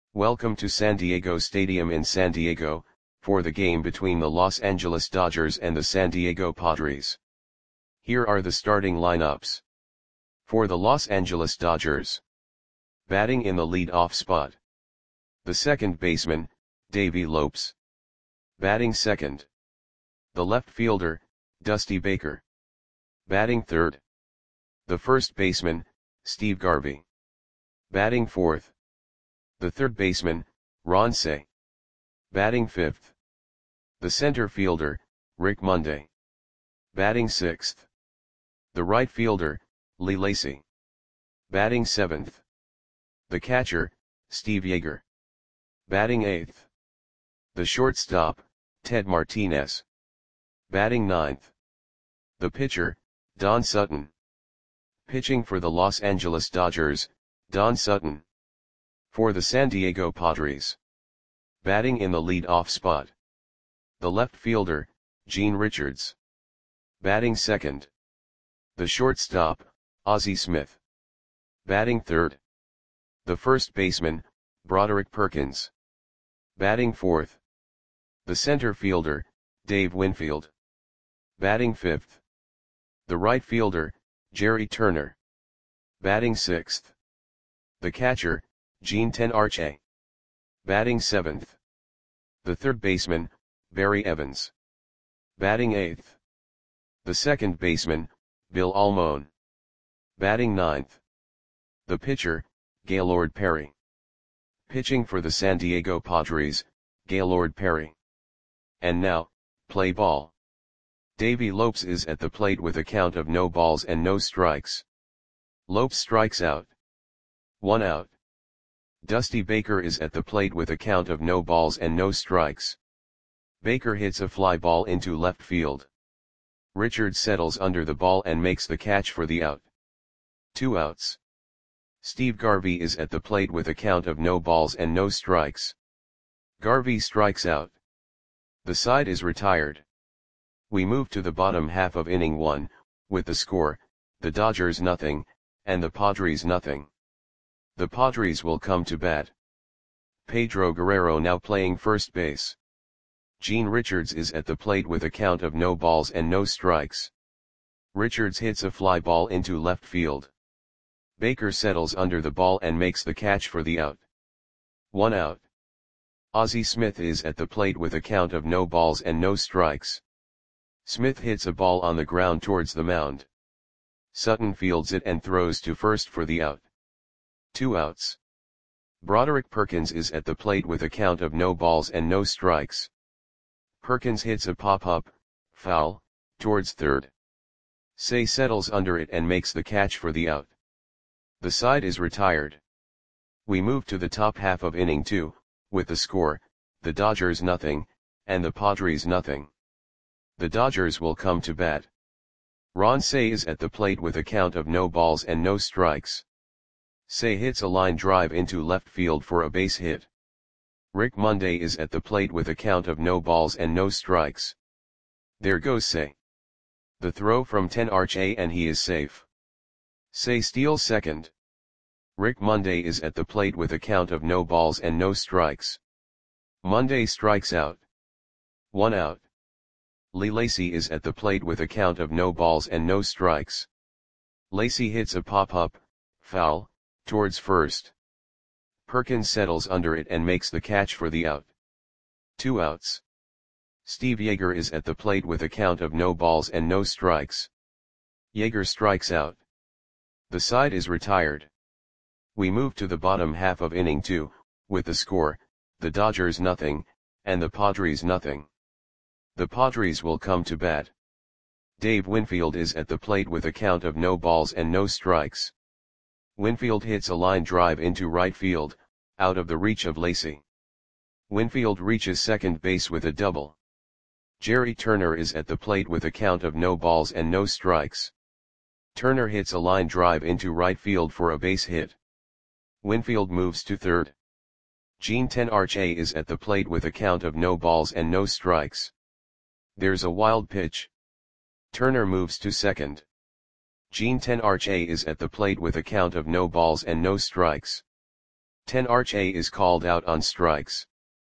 Welcome to San Diego Stadium in San Diego, for the game between the Los Angeles Dodgers and the San Diego Padres. Here are the starting lineups. For the Los Angeles Dodgers. Batting in the lead-off spot. The second baseman, Davey Lopes. Batting second. The left fielder, Dusty Baker. Batting third. The first baseman, Steve Garvey. Batting fourth. The third baseman, Ron Cey. Batting fifth. The center fielder, Rick Monday. Batting sixth. The right fielder, Lee Lacy. Batting seventh. The catcher, Steve Yeager. Batting eighth. The shortstop, Ted Martinez. Batting ninth. The pitcher, Don Sutton. Pitching for the Los Angeles Dodgers, Don Sutton. For the San Diego Padres. Batting in the lead-off spot. The left fielder, Gene Richards. Batting second. The shortstop, Ozzie Smith. Batting third. The first baseman, Broderick Perkins. Batting fourth. The center fielder, Dave Winfield. Batting fifth. The right fielder, Jerry Turner. Batting sixth. The catcher, Gene Tenarche. Batting seventh. The third baseman, Barry Evans. Batting eighth. The second baseman, Bill Almon. Batting ninth. The pitcher, Gaylord Perry. Pitching for the San Diego Padres, Gaylord Perry. And now, play ball. Davey Lopes is at the plate with a count of no balls and no strikes. Lopes strikes out. 1 out. Dusty Baker is at the plate with a count of no balls and no strikes. Baker hits a fly ball into left field. Richards settles under the ball and makes the catch for the out. 2 outs. Steve Garvey is at the plate with a count of no balls and no strikes. Garvey strikes out. The side is retired. We move to the bottom half of inning 1, with the score, the Dodgers nothing, and the Padres nothing. The Padres will come to bat. Pedro Guerrero now playing first base. Gene Richards is at the plate with a count of no balls and no strikes. Richards hits a fly ball into left field. Baker settles under the ball and makes the catch for the out. 1 out. Ozzie Smith is at the plate with a count of no balls and no strikes. Smith hits a ball on the ground towards the mound. Sutton fields it and throws to first for the out. 2 outs. Broderick Perkins is at the plate with a count of no balls and no strikes. Perkins hits a pop-up, foul, towards third. Cey settles under it and makes the catch for the out. The side is retired. We move to the top half of inning 2, with the score, the Dodgers nothing, and the Padres nothing. The Dodgers will come to bat. Ron Cey is at the plate with a count of no balls and no strikes. Cey hits a line drive into left field for a base hit. Rick Monday is at the plate with a count of no balls and no strikes. There goes Cey. The throw from Tenarche and he is safe. Cey steals second. Rick Monday is at the plate with a count of no balls and no strikes. Monday strikes out. 1 out. Lee Lacy is at the plate with a count of no balls and no strikes. Lacy hits a pop-up, foul, towards first. Perkins settles under it and makes the catch for the out. 2 outs. Steve Yeager is at the plate with a count of no balls and no strikes. Yeager strikes out. The side is retired. We move to the bottom half of inning 2, with the score, the Dodgers nothing, and the Padres nothing. The Padres will come to bat. Dave Winfield is at the plate with a count of no balls and no strikes. Winfield hits a line drive into right field, out of the reach of Lacy. Winfield reaches second base with a double. Jerry Turner is at the plate with a count of no balls and no strikes. Turner hits a line drive into right field for a base hit. Winfield moves to third. Gene Tenarche is at the plate with a count of no balls and no strikes. There's a wild pitch. Turner moves to second. Gene Tenarche is at the plate with a count of no balls and no strikes. 10-RHA is called out on strikes.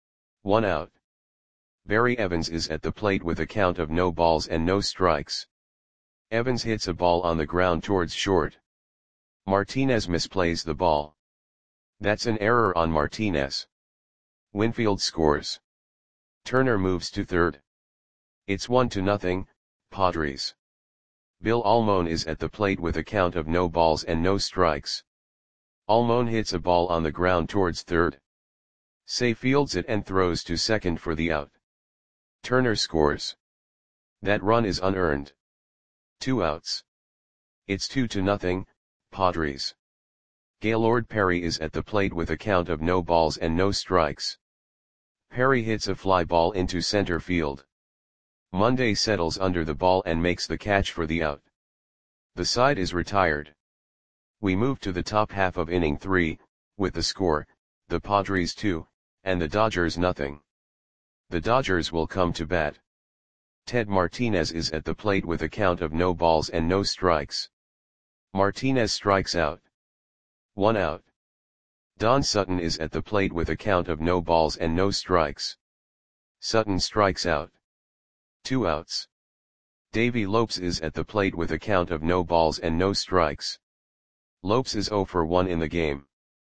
1 out. Barry Evans is at the plate with a count of no balls and no strikes. Evans hits a ball on the ground towards short. Martinez misplays the ball. That's an error on Martinez. Winfield scores. Turner moves to third. It's 1-0, Padres. Bill Almon is at the plate with a count of no balls and no strikes. Almon hits a ball on the ground towards third. Say fields it and throws to second for the out. Turner scores. That run is unearned. 2 outs. It's 2-0, Padres. Gaylord Perry is at the plate with a count of no balls and no strikes. Perry hits a fly ball into center field. Monday settles under the ball and makes the catch for the out. The side is retired. We move to the top half of inning 3, with the score, the Padres 2, and the Dodgers nothing. The Dodgers will come to bat. Ted Martinez is at the plate with a count of no balls and no strikes. Martinez strikes out. 1 out. Don Sutton is at the plate with a count of no balls and no strikes. Sutton strikes out. 2 outs. Davey Lopes is at the plate with a count of no balls and no strikes. Lopes is 0 for 1 in the game.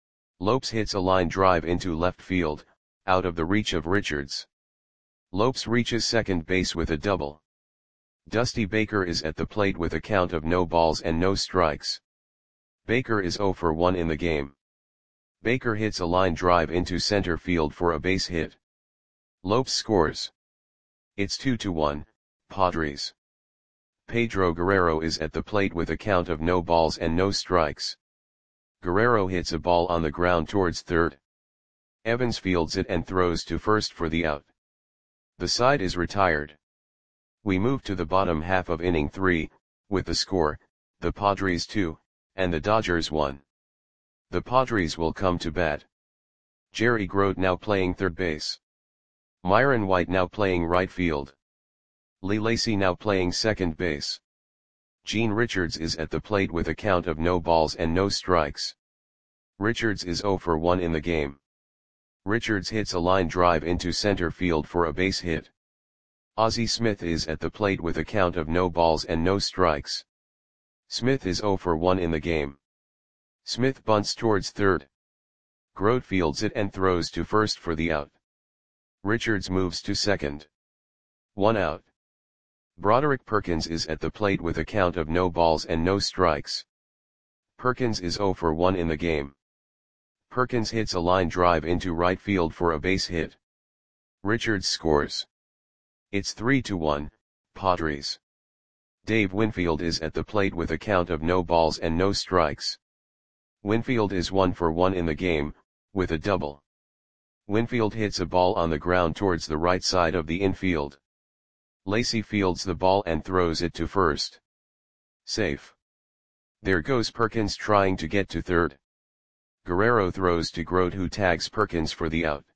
Lopes hits a line drive into left field, out of the reach of Richards. Lopes reaches second base with a double. Dusty Baker is at the plate with a count of no balls and no strikes. Baker is 0 for 1 in the game. Baker hits a line drive into center field for a base hit. Lopes scores. It's 2-1, Padres. Pedro Guerrero is at the plate with a count of no balls and no strikes. Guerrero hits a ball on the ground towards third. Evans fields it and throws to first for the out. The side is retired. We move to the bottom half of inning 3, with the score, the Padres 2, and the Dodgers 1. The Padres will come to bat. Jerry Grote now playing third base. Myron White now playing right field. Lee Lacy now playing second base. Gene Richards is at the plate with a count of no balls and no strikes. Richards is 0 for 1 in the game. Richards hits a line drive into center field for a base hit. Ozzie Smith is at the plate with a count of no balls and no strikes. Smith is 0 for 1 in the game. Smith bunts towards third. Grote fields it and throws to first for the out. Richards moves to second. 1 out. Broderick Perkins is at the plate with a count of no balls and no strikes. Perkins is 0 for 1 in the game. Perkins hits a line drive into right field for a base hit. Richards scores. It's 3-1, Padres. Dave Winfield is at the plate with a count of no balls and no strikes. Winfield is 1 for 1 in the game, with a double. Winfield hits a ball on the ground towards the right side of the infield. Lacy fields the ball and throws it to first. Safe. There goes Perkins trying to get to third. Guerrero throws to Grote, who tags Perkins for the out.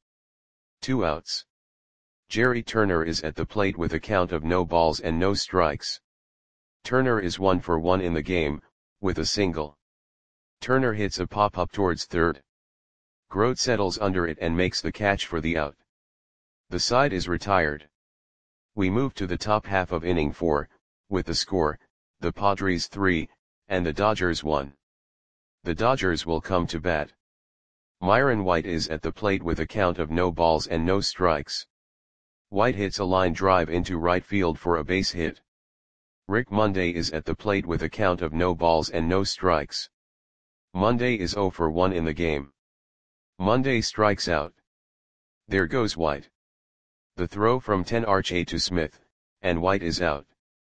2 outs. Jerry Turner is at the plate with a count of no balls and no strikes. Turner is 1 for 1 in the game, with a single. Turner hits a pop-up towards third. Grote settles under it and makes the catch for the out. The side is retired. We move to the top half of inning 4, with the score, the Padres 3, and the Dodgers 1. The Dodgers will come to bat. Myron White is at the plate with a count of no balls and no strikes. White hits a line drive into right field for a base hit. Rick Monday is at the plate with a count of no balls and no strikes. Monday is 0 for 1 in the game. Monday strikes out. There goes White. The throw from 10-RHA to Smith, and White is out.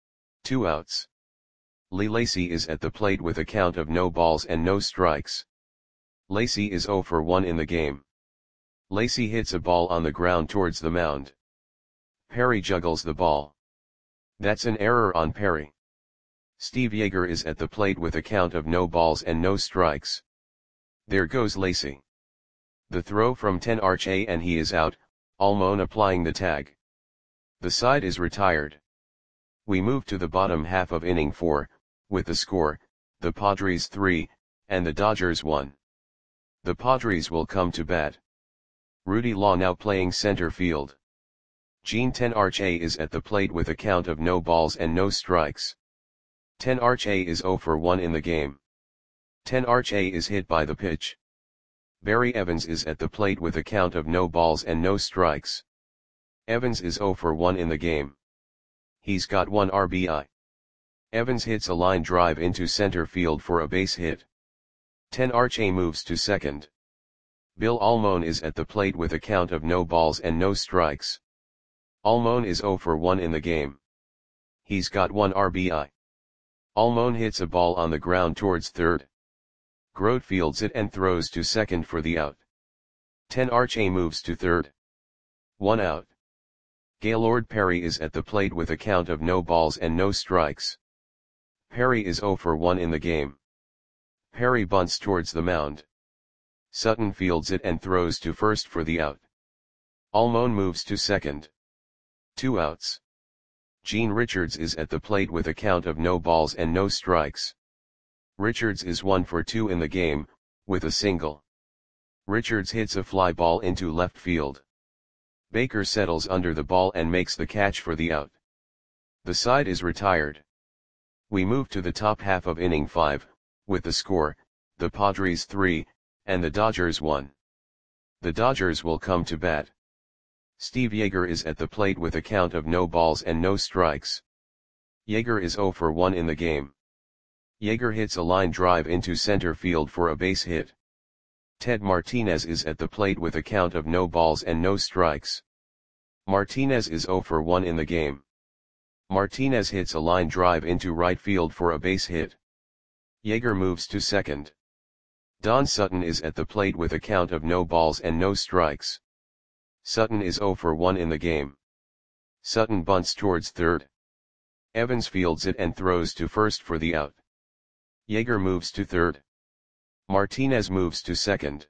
2 outs. Lee Lacy is at the plate with a count of no balls and no strikes. Lacy is 0 for 1 in the game. Lacy hits a ball on the ground towards the mound. Perry juggles the ball. That's an error on Perry. Steve Yeager is at the plate with a count of no balls and no strikes. There goes Lacy. The throw from 10-RHA and he is out, Almon applying the tag. The side is retired. We move to the bottom half of inning 4, with the score, the Padres 3, and the Dodgers 1. The Padres will come to bat. Rudy Law now playing center field. Gene Tenarche is at the plate with a count of no balls and no strikes. Tenarche is 0 for 1 in the game. Tenarche is hit by the pitch. Barry Evans is at the plate with a count of no balls and no strikes. Evans is 0 for 1 in the game. He's got 1 RBI. Evans hits a line drive into center field for a base hit. Tenarche moves to second. Bill Almon is at the plate with a count of no balls and no strikes. Almon is 0 for 1 in the game. He's got 1 RBI. Almon hits a ball on the ground towards third. Grote fields it and throws to second for the out. Tenarche moves to third. 1 out. Gaylord Perry is at the plate with a count of no balls and no strikes. Perry is 0 for 1 in the game. Perry bunts towards the mound. Sutton fields it and throws to first for the out. Almon moves to second. 2 outs. Gene Richards is at the plate with a count of no balls and no strikes. Richards is 1 for 2 in the game, with a single. Richards hits a fly ball into left field. Baker settles under the ball and makes the catch for the out. The side is retired. We move to the top half of inning 5, with the score, the Padres 3, and the Dodgers 1. The Dodgers will come to bat. Steve Yeager is at the plate with a count of no balls and no strikes. Yeager is 0 for 1 in the game. Yeager hits a line drive into center field for a base hit. Ted Martinez is at the plate with a count of no balls and no strikes. Martinez is 0 for 1 in the game. Martinez hits a line drive into right field for a base hit. Yeager moves to second. Don Sutton is at the plate with a count of no balls and no strikes. Sutton is 0 for 1 in the game. Sutton bunts towards third. Evans fields it and throws to first for the out. Yeager moves to third. Martinez moves to second.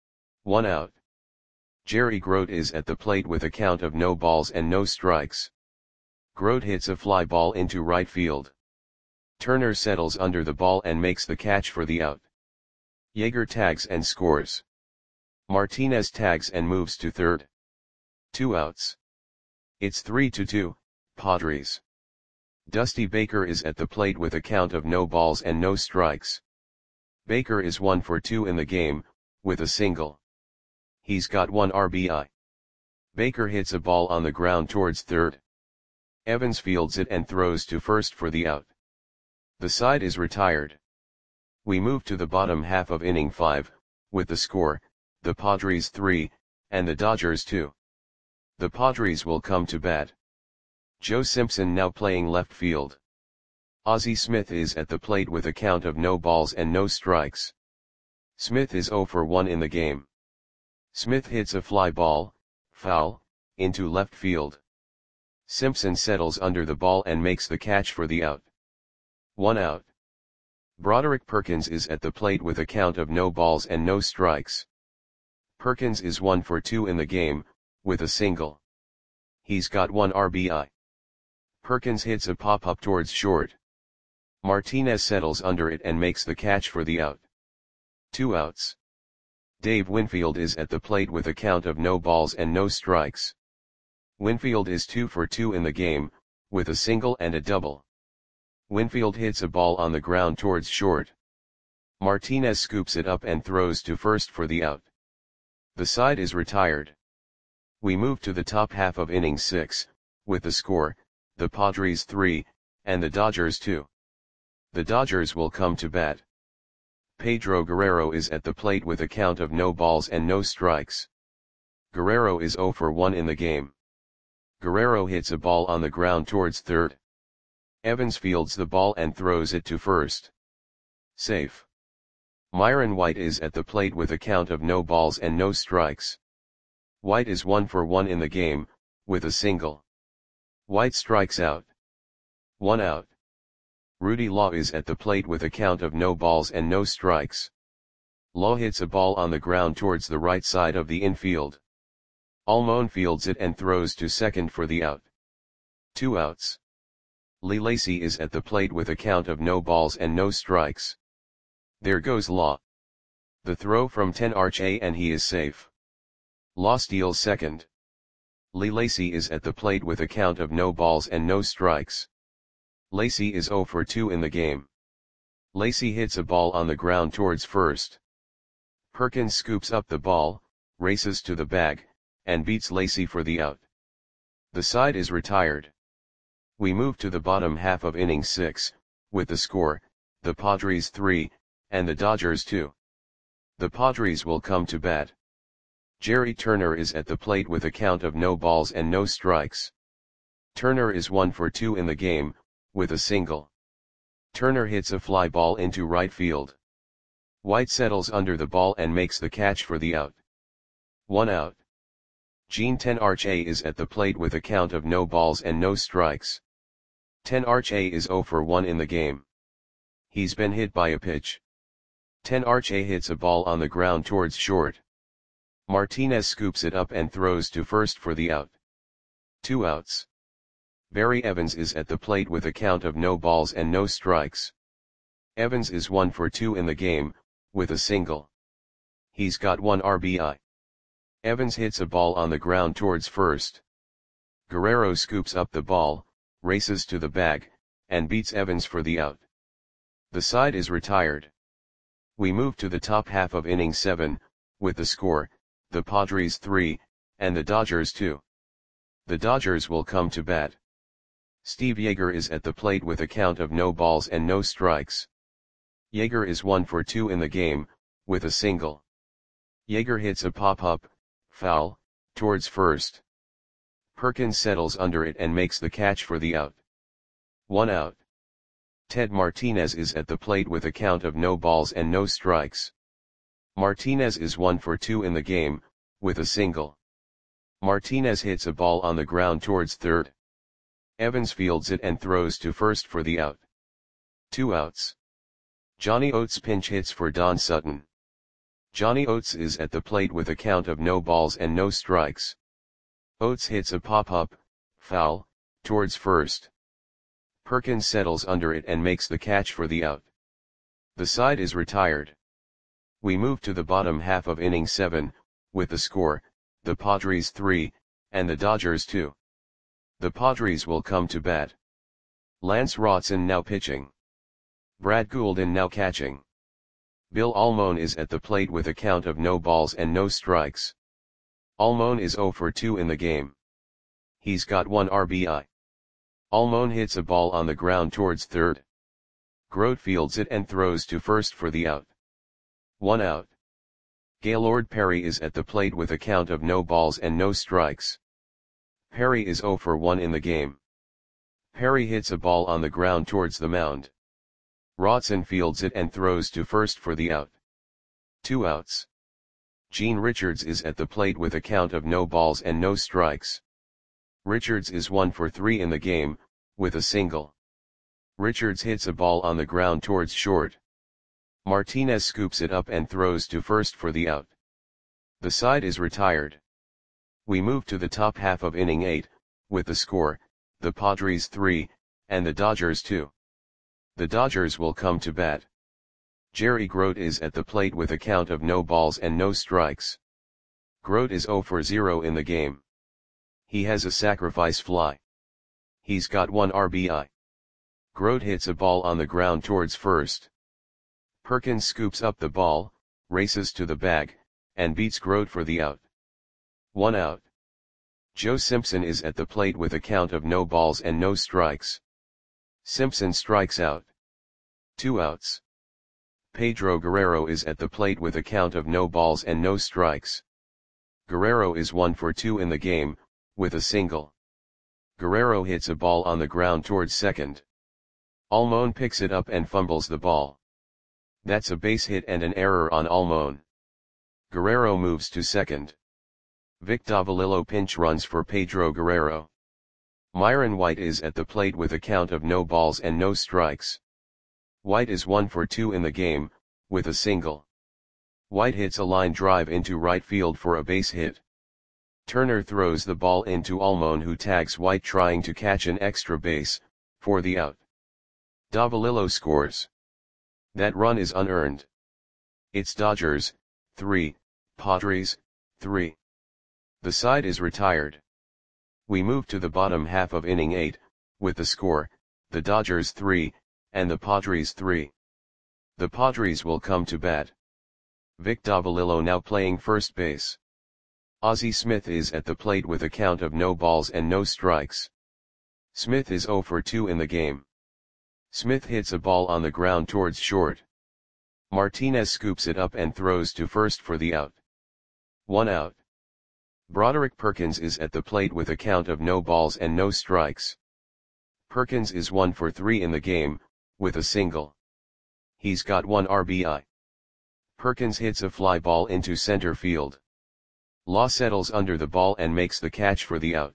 1 out. Jerry Grote is at the plate with a count of no balls and no strikes. Grote hits a fly ball into right field. Turner settles under the ball and makes the catch for the out. Yeager tags and scores. Martinez tags and moves to third. 2 outs. It's 3-2, Padres. Dusty Baker is at the plate with a count of no balls and no strikes. Baker is 1 for 2 in the game, with a single. He's got 1 RBI. Baker hits a ball on the ground towards third. Evans fields it and throws to first for the out. The side is retired. We move to the bottom half of inning 5, with the score, the Padres 3, and the Dodgers 2. The Padres will come to bat. Joe Simpson now playing left field. Ozzie Smith is at the plate with a count of no balls and no strikes. Smith is 0 for 1 in the game. Smith hits a fly ball, foul, into left field. Simpson settles under the ball and makes the catch for the out. 1 out. Broderick Perkins is at the plate with a count of no balls and no strikes. Perkins is 1 for 2 in the game, with a single. He's got 1 RBI. Perkins hits a pop-up towards short. Martinez settles under it and makes the catch for the out. 2 outs. Dave Winfield is at the plate with a count of no balls and no strikes. Winfield is 2 for 2 in the game, with a single and a double. Winfield hits a ball on the ground towards short. Martinez scoops it up and throws to first for the out. The side is retired. We move to the top half of inning 6, with the score, the Padres 3, and the Dodgers 2. The Dodgers will come to bat. Pedro Guerrero is at the plate with a count of no balls and no strikes. Guerrero is 0 for 1 in the game. Guerrero hits a ball on the ground towards third. Evans fields the ball and throws it to first. Safe. Myron White is at the plate with a count of no balls and no strikes. White is 1 for 1 in the game, with a single. White strikes out. 1 out. Rudy Law is at the plate with a count of no balls and no strikes. Law hits a ball on the ground towards the right side of the infield. Almon fields it and throws to second for the out. 2 outs. Lee Lacy is at the plate with a count of no balls and no strikes. There goes Law. The throw from 10 RHA and he is safe. Loss deals second. Lee Lacy is at the plate with a count of no balls and no strikes. Lacy is 0 for 2 in the game. Lacy hits a ball on the ground towards first. Perkins scoops up the ball, races to the bag, and beats Lacy for the out. The side is retired. We move to the bottom half of inning 6, with the score, the Padres 3, and the Dodgers 2. The Padres will come to bat. Jerry Turner is at the plate with a count of no balls and no strikes. Turner is 1 for 2 in the game, with a single. Turner hits a fly ball into right field. White settles under the ball and makes the catch for the out. 1 out. Gene 10 RHA is at the plate with a count of no balls and no strikes. 10 RHA is 0 for 1 in the game. He's been hit by a pitch. 10 RHA hits a ball on the ground towards short. Martinez scoops it up and throws to first for the out. 2 outs. Barry Evans is at the plate with a count of no balls and no strikes. Evans is 1 for 2 in the game, with a single. He's got 1 RBI. Evans hits a ball on the ground towards first. Guerrero scoops up the ball, races to the bag, and beats Evans for the out. The side is retired. We move to the top half of inning 7, with the score, the Padres 3, and the Dodgers 2. The Dodgers will come to bat. Steve Yeager is at the plate with a count of no balls and no strikes. Yeager is 1 for 2 in the game, with a single. Yeager hits a pop-up, foul, towards first. Perkins settles under it and makes the catch for the out. 1 out. Ted Martinez is at the plate with a count of no balls and no strikes. Martinez is 1 for 2 in the game, with a single. Martinez hits a ball on the ground towards third. Evans fields it and throws to first for the out. 2 outs. Johnny Oates pinch hits for Don Sutton. Johnny Oates is at the plate with a count of no balls and no strikes. Oates hits a pop-up, foul, towards first. Perkins settles under it and makes the catch for the out. The side is retired. We move to the bottom half of inning 7, with the score, the Padres 3, and the Dodgers 2. The Padres will come to bat. Lance Rotson now pitching. Brad Goulden now catching. Bill Almon is at the plate with a count of no balls and no strikes. Almon is 0 for 2 in the game. He's got 1 RBI. Almon hits a ball on the ground towards third. Grote fields it and throws to first for the out. 1 out. Gaylord Perry is at the plate with a count of no balls and no strikes. Perry is 0 for 1 in the game. Perry hits a ball on the ground towards the mound. Rotson fields it and throws to first for the out. 2 outs. Gene Richards is at the plate with a count of no balls and no strikes. Richards is 1 for 3 in the game, with a single. Richards hits a ball on the ground towards short. Martinez scoops it up and throws to first for the out. The side is retired. We move to the top half of inning 8, with the score, the Padres 3, and the Dodgers 2. The Dodgers will come to bat. Jerry Grote is at the plate with a count of no balls and no strikes. Grote is 0 for 0 in the game. He has a sacrifice fly. He's got 1 RBI. Grote hits a ball on the ground towards first. Perkins scoops up the ball, races to the bag, and beats Grote for the out. 1 out. Joe Simpson is at the plate with a count of no balls and no strikes. Simpson strikes out. 2 outs. Pedro Guerrero is at the plate with a count of no balls and no strikes. Guerrero is 1 for 2 in the game, with a single. Guerrero hits a ball on the ground towards second. Almon picks it up and fumbles the ball. That's a base hit and an error on Almon. Guerrero moves to second. Vic Davalillo pinch runs for Pedro Guerrero. Myron White is at the plate with a count of no balls and no strikes. White is 1 for 2 in the game, with a single. White hits a line drive into right field for a base hit. Turner throws the ball into Almon, who tags White trying to catch an extra base, for the out. Davalillo scores. That run is unearned. It's Dodgers, 3, Padres, 3. The side is retired. We move to the bottom half of inning 8, with the score, the Dodgers 3, and the Padres 3. The Padres will come to bat. Vic Davalillo now playing first base. Ozzie Smith is at the plate with a count of no balls and no strikes. Smith is 0 for 2 in the game. Smith hits a ball on the ground towards short. Martinez scoops it up and throws to first for the out. 1 out. Broderick Perkins is at the plate with a count of no balls and no strikes. Perkins is 1 for 3 in the game, with a single. He's got 1 RBI. Perkins hits a fly ball into center field. Law settles under the ball and makes the catch for the out.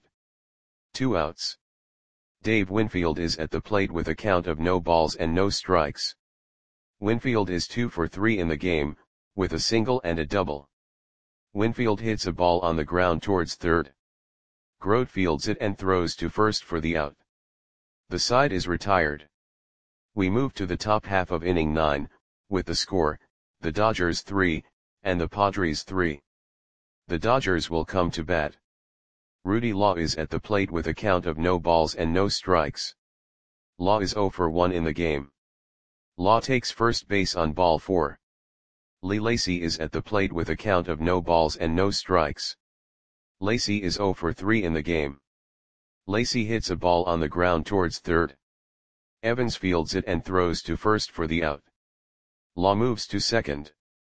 2 outs. Dave Winfield is at the plate with a count of no balls and no strikes. Winfield is 2 for 3 in the game, with a single and a double. Winfield hits a ball on the ground towards third. Grote fields it and throws to first for the out. The side is retired. We move to the top half of inning 9, with the score, the Dodgers 3, and the Padres 3. The Dodgers will come to bat. Rudy Law is at the plate with a count of no balls and no strikes. Law is 0 for 1 in the game. Law takes first base on ball 4. Lee Lacy is at the plate with a count of no balls and no strikes. Lacy is 0 for 3 in the game. Lacy hits a ball on the ground towards third. Evans fields it and throws to first for the out. Law moves to second.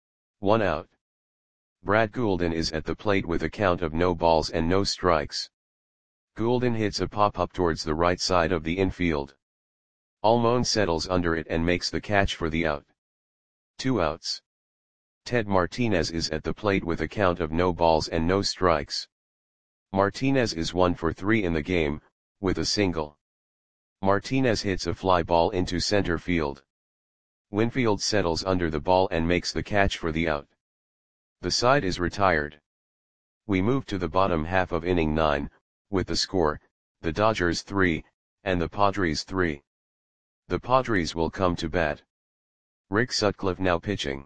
1 out. Brad Goulden is at the plate with a count of no balls and no strikes. Goulden hits a pop-up towards the right side of the infield. Almon settles under it and makes the catch for the out. 2 outs. Ted Martinez is at the plate with a count of no balls and no strikes. Martinez is 1 for 3 in the game, with a single. Martinez hits a fly ball into center field. Winfield settles under the ball and makes the catch for the out. The side is retired. We move to the bottom half of inning 9, with the score, the Dodgers 3, and the Padres 3. The Padres will come to bat. Rick Sutcliffe now pitching.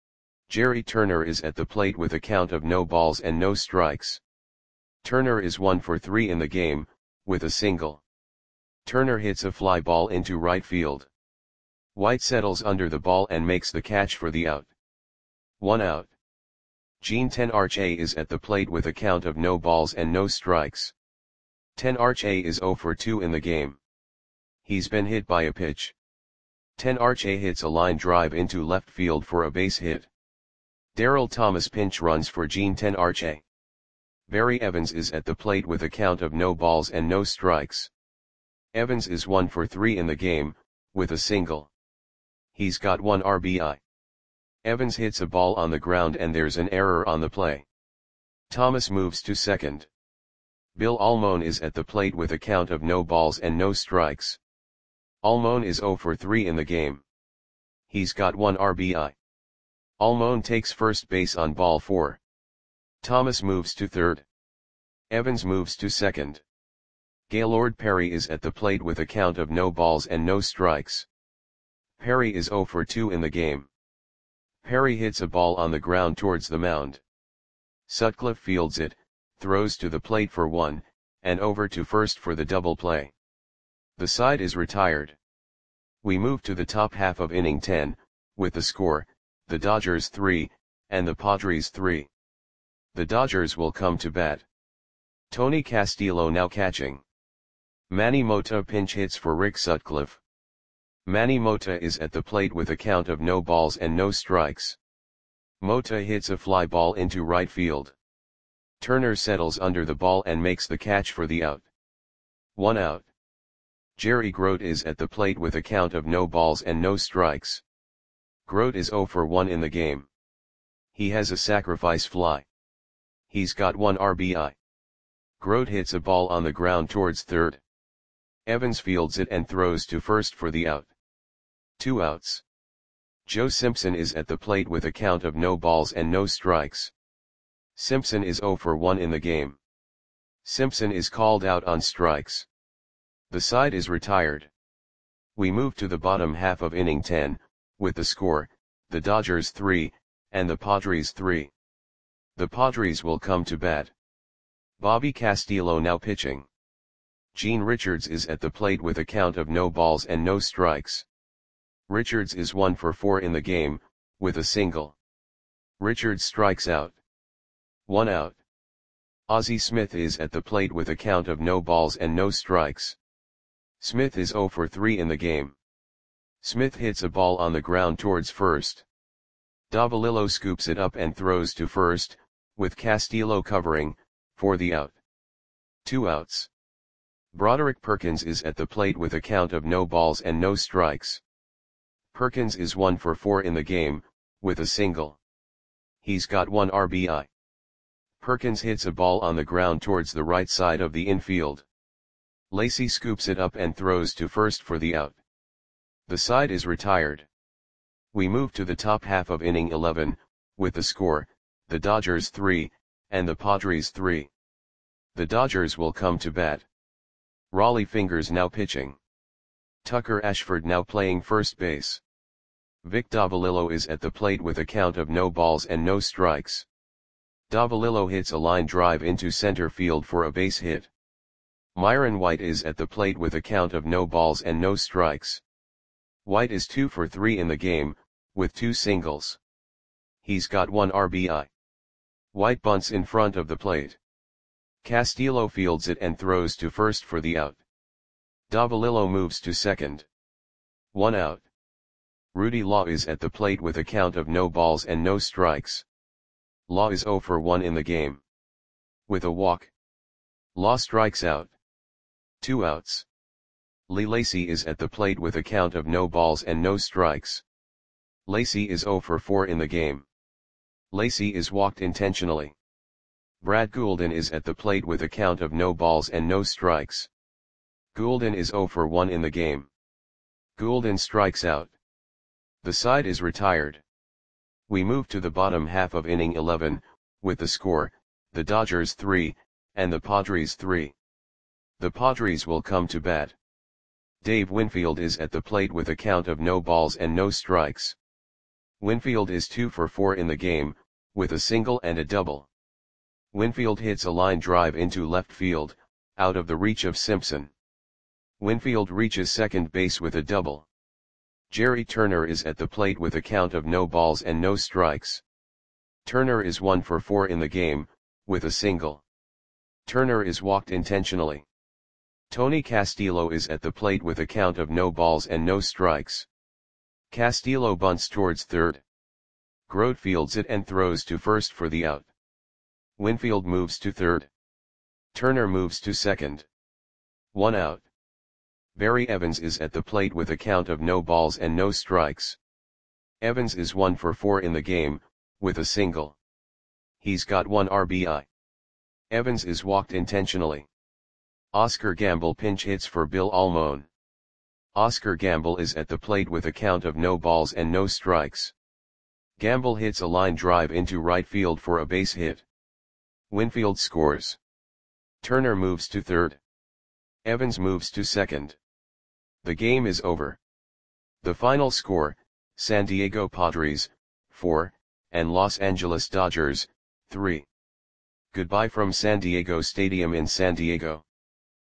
Jerry Turner is at the plate with a count of no balls and no strikes. Turner is 1 for 3 in the game, with a single. Turner hits a fly ball into right field. White settles under the ball and makes the catch for the out. 1 out. Gene Tenarche is at the plate with a count of no balls and no strikes. Tenarche is 0 for 2 in the game. He's been hit by a pitch. Tenarche hits a line drive into left field for a base hit. Darryl Thomas pinch runs for Gene Tenarche. Barry Evans is at the plate with a count of no balls and no strikes. Evans is 1 for 3 in the game, with a single. He's got 1 RBI. Evans hits a ball on the ground and there's an error on the play. Thomas moves to second. Bill Almon is at the plate with a count of no balls and no strikes. Almon is 0 for 3 in the game. He's got 1 RBI. Almon takes first base on ball 4. Thomas moves to third. Evans moves to second. Gaylord Perry is at the plate with a count of no balls and no strikes. Perry is 0 for 2 in the game. Perry hits a ball on the ground towards the mound. Sutcliffe fields it, throws to the plate for 1, and over to first for the double play. The side is retired. We move to the top half of inning 10, with the score, the Dodgers 3, and the Padres 3. The Dodgers will come to bat. Tony Castillo now catching. Manny Mota pinch hits for Rick Sutcliffe. Manny Mota is at the plate with a count of no balls and no strikes. Mota hits a fly ball into right field. Turner settles under the ball and makes the catch for the out. 1 out. Jerry Grote is at the plate with a count of no balls and no strikes. Grote is 0 for 1 in the game. He has a sacrifice fly. He's got 1 RBI. Grote hits a ball on the ground towards third. Evans fields it and throws to first for the out. 2 outs. Joe Simpson is at the plate with a count of no balls and no strikes. Simpson is 0 for 1 in the game. Simpson is called out on strikes. The side is retired. We move to the bottom half of inning 10, with the score, the Dodgers 3, and the Padres 3. The Padres will come to bat. Bobby Castillo now pitching. Gene Richards is at the plate with a count of no balls and no strikes. Richards is 1 for 4 in the game, with a single. Richards strikes out. 1 out. Ozzie Smith is at the plate with a count of no balls and no strikes. Smith is 0 for 3 in the game. Smith hits a ball on the ground towards first. Davalillo scoops it up and throws to first, with Castillo covering, for the out. 2 outs. Broderick Perkins is at the plate with a count of no balls and no strikes. Perkins is 1 for 4 in the game, with a single. He's got 1 RBI. Perkins hits a ball on the ground towards the right side of the infield. Lacy scoops it up and throws to first for the out. The side is retired. We move to the top half of inning 11, with the score, the Dodgers 3, and the Padres 3. The Dodgers will come to bat. Raleigh Fingers now pitching. Tucker Ashford now playing first base. Vic Davalillo is at the plate with a count of no balls and no strikes. Davalillo hits a line drive into center field for a base hit. Myron White is at the plate with a count of no balls and no strikes. White is 2 for 3 in the game, with 2 singles. He's got 1 RBI. White bunts in front of the plate. Castillo fields it and throws to first for the out. Davalillo moves to second. 1 out. Rudy Law is at the plate with a count of no balls and no strikes. Law is 0 for 1 in the game. With a walk. Law strikes out. 2 outs. Lee Lacy is at the plate with a count of no balls and no strikes. Lacy is 0 for 4 in the game. Lacy is walked intentionally. Brad Goulden is at the plate with a count of no balls and no strikes. Goulden is 0 for 1 in the game. Goulden strikes out. The side is retired. We move to the bottom half of inning 11, with the score, the Dodgers 3, and the Padres 3. The Padres will come to bat. Dave Winfield is at the plate with a count of no balls and no strikes. Winfield is 2 for 4 in the game, with a single and a double. Winfield hits a line drive into left field, out of the reach of Simpson. Winfield reaches second base with a double. Jerry Turner is at the plate with a count of no balls and no strikes. Turner is 1 for 4 in the game, with a single. Turner is walked intentionally. Tony Castillo is at the plate with a count of no balls and no strikes. Castillo bunts towards third. Grote fields it and throws to first for the out. Winfield moves to third. Turner moves to second. 1 out. Barry Evans is at the plate with a count of no balls and no strikes. Evans is 1 for 4 in the game, with a single. He's got 1 RBI. Evans is walked intentionally. Oscar Gamble pinch hits for Bill Almon. Oscar Gamble is at the plate with a count of no balls and no strikes. Gamble hits a line drive into right field for a base hit. Winfield scores. Turner moves to third. Evans moves to second. The game is over. The final score, San Diego Padres, 4, and Los Angeles Dodgers, 3. Goodbye from San Diego Stadium in San Diego.